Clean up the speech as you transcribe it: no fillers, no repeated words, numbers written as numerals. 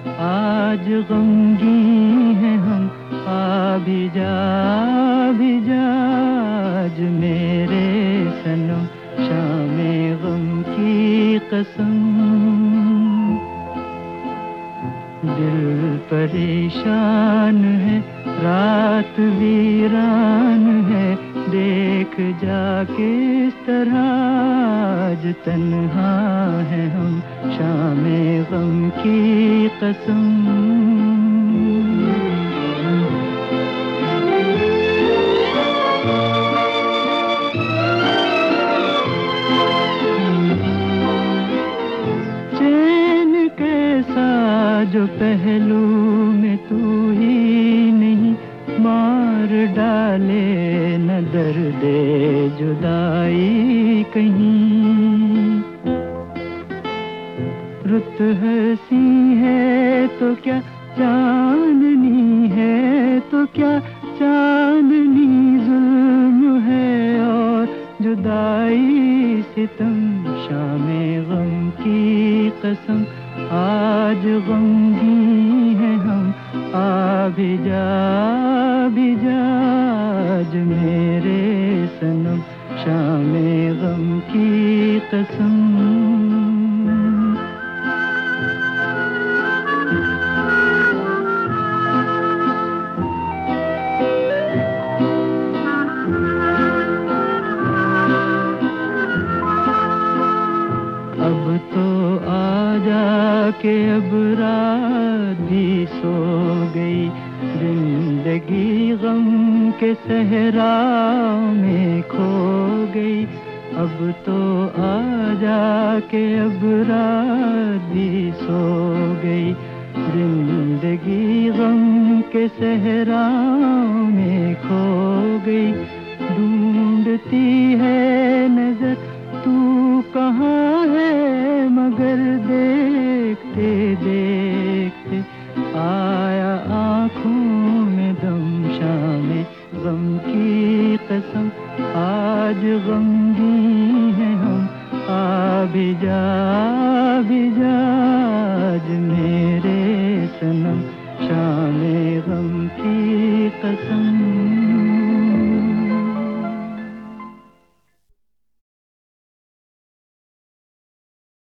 आज गमगीन हैं हम, आ भी जा आज मेरे सनम, शामे गम की कसम। दिल परेशान है, रात वीरान है, देख जा किस तरह आज तन्हा है हम, शामे गम की कसम। जो पहलू में तू ही नहीं, मार डाले न दर्दे जुदाई कहीं। रुत हसी है तो क्या चांदनी है तो क्या, चांदनी जुल्म है और जुदाई सितम, शामे गम की कसम। आज गमगीन हैं हम, आ भी जा आज मेरे सनम, शामे गम की कसम। अब तो आजा के अब रात भी सो गई, जिंदगी गम के सहरा में खो गई। अब तो आजा के अब रात भी सो गई, जिंदगी गम के सहरा में खो गई। ढूंढती है नजर तू कहाँ है, मगर देखते देखते आया आँखों में दम, शामे गम की कसम। आज गमगीन हैं हम, आ भी जा